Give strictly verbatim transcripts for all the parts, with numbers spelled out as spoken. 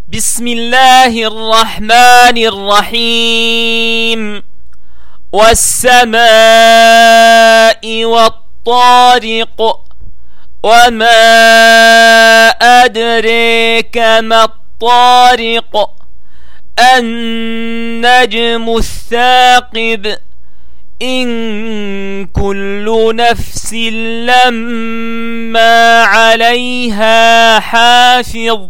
بسم الله الرحمن الرحيم. والسماء والطارق وما أدريك ما الطارق النجم الثاقب إن كل نفس لما عليها حافظ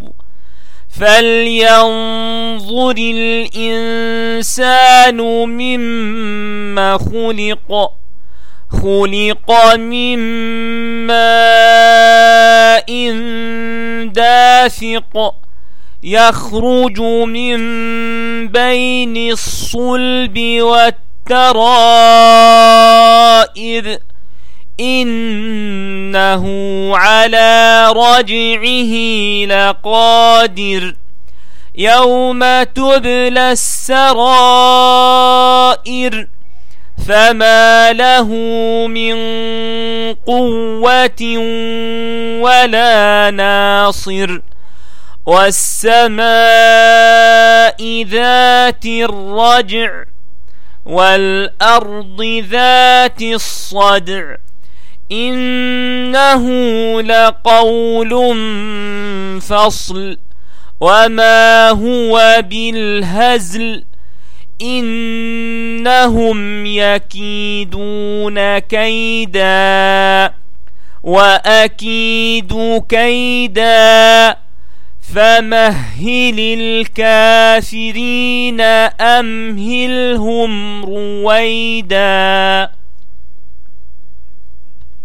فلينظر الإنسان مما خلق خلق من ماء دافق يخرج من بين الصلب والترائب إنه على رجعه لقادر يوم تبلى السرائر فما له من قوة ولا ناصر والسماء ذات الرجع والأرض ذات الصدع إنه لقول فصل وما هو بالهزل إنهم يكيدون كيدا وأكيد كيدا فمهل الكافرين أمهلهم رويدا.